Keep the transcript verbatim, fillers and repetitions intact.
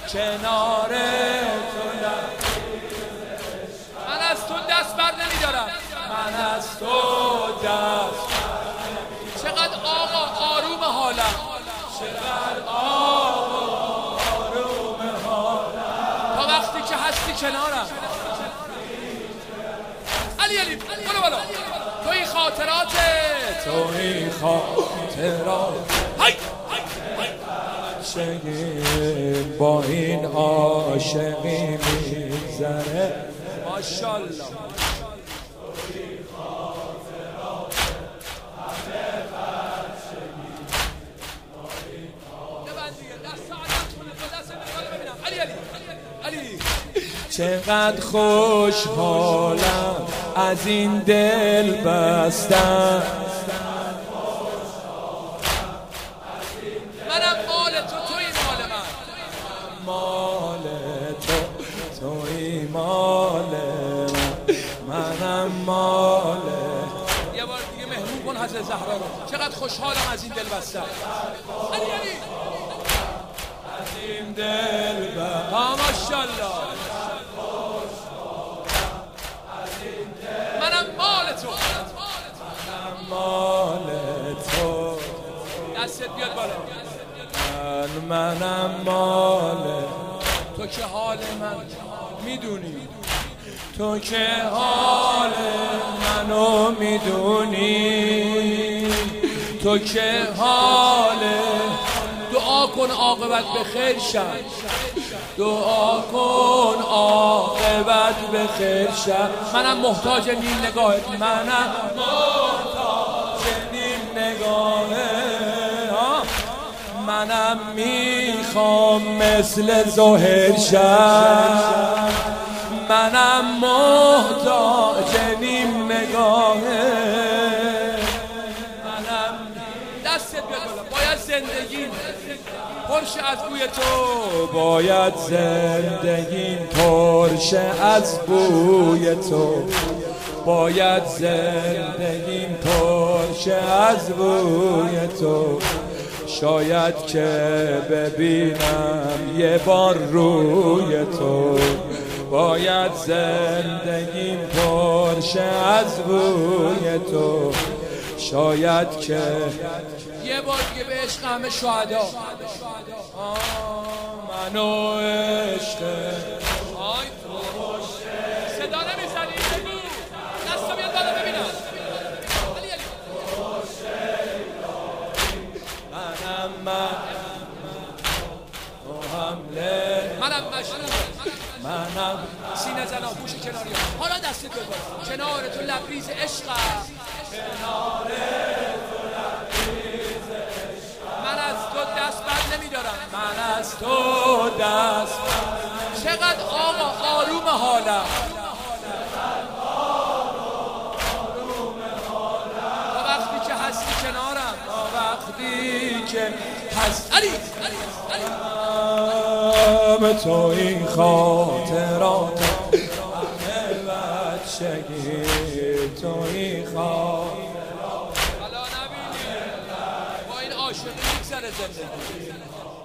کنار تو من از تو دست بر نمیدارم من از تو دست چقدر آقا آروم حالم چقدر آقا آروم حالم تا وقتی که هستی کنارم علی علی بلو بلو توی خاطراته توی خاطرات های عاشقی با این عاشقی میگذره ماشاءالله چقدر خوشحالم از این دل بستم منم مال تو توی مال من مال تو توی مال من منم مال یه بار دیگه مهمون کن حضرت زهرا رو چقدر خوشحالم از این دل بستم علی علی از این دل بستم ماشاءالله منم مال تو منم مال تو دستت بیاد بالا من منم مال تو که حال من میدونی تو که حال منو میدونی تو که حال دعا کن عاقبت به خیر شد دعا کن عاقبت به خیر شد منم محتاج نیم نگاهت منم محتاج نیم نگاهت منم میخوام مثل ظاهر شد منم محتاج نیم نگاهت منم دستت بیاد بالا باید زندگی پرشه از بوی تو باید زندگی پرشه از بوی تو باید زندگی پرشه از بوی تو شاید که ببینم یه بار روی تو باید زندگی پرشه از بوی تو شاید که یه بار دیگه به عشق همه شهدا منو عشق آی تو صدا نمیزنی بگو دستا بیاد بالا ببینم علی علی منم من تو حمله منم مشروع منم سینه زنا گوش کناری حالا دست تو بالا کنار تو لبریز عشق کنار تو لبریز عشق من از تو دست بر نمیدارم من از تو دست چقدر آقا آروم حالم تا وقتی که هستی کنارم تا وقتی که هست علی علی علی تو این خاطرات همه بچگی تو این خاطرات حالا نبینی با این عاشقی میگذره زندگی